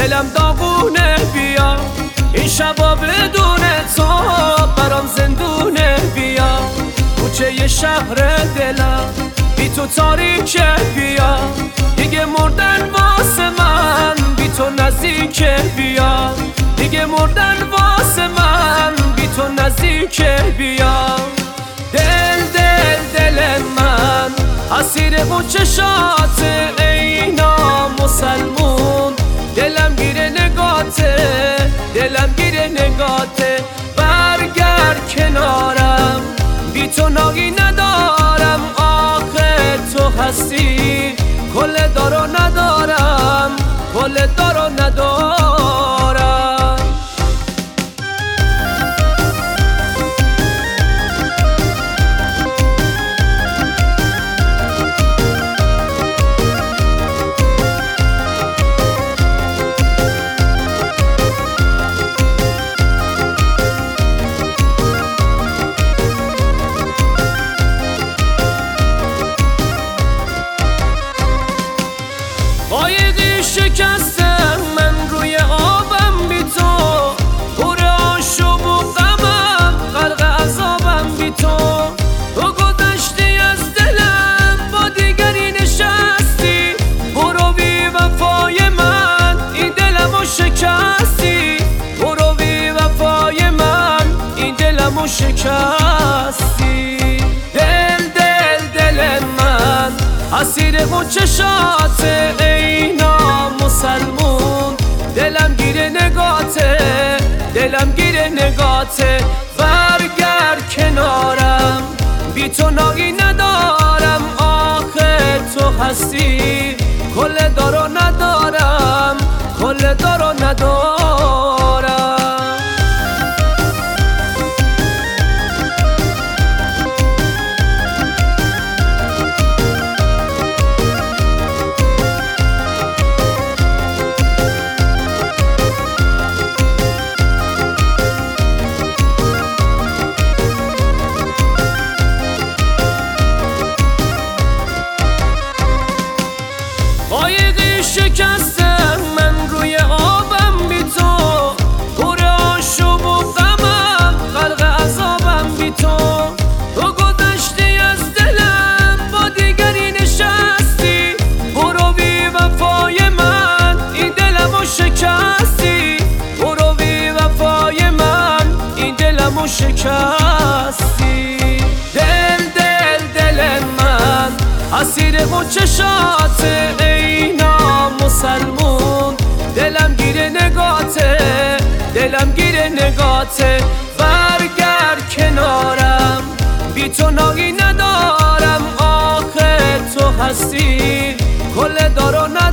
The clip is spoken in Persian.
دلم داغونه بیا این شبا بدون تو برام زندونه بیا کوچه ی شهر دلم بی تو تاریکه بیا دیگه مردن واسه من بی تو نزدیکه بیا دیگه مردن واسه من بی تو نزدیکه بیا دل دل دل من اسیر اون چشات ای نامسلمون دلم گیره نگاته دلم گیره نگاته برگرد کنارم بی تو ناگی ندارم آخه تو هستی کل دارو ندارم کل دارو ندارم قایقی شکستم من روی آبم بی تو پر آشوب و غمم غرق عذابم بی تو تو گذشتی از دلم با دیگری نشستی برو بی وفای من این دلمو شکستی برو بی وفای من این دلمو شکستی دل دل دل من اسیر اون چشات ای نامسلمون دلم گیره نگاته دلم گیره نگاته برگرد کنارم بی تو ناگی ندارم آخه تو هستی کل دارو ندارم کل دارو ندارم قایقی شکستم من روی آبم بی تو پر آشوب و غمم غرق عذابم بی تو تو گذشتی از دلم با دیگری نشستی برو بی وفای من این دلمو شکستی برو بی وفای من این دلمو شکستی دل دل دل من اسیر اون چشات ای نامسلمون دلم گیره نگاته دلم گیره نگاته برگرد کنارم بی تو ناگی ندارم آخه تو هستی کل دارو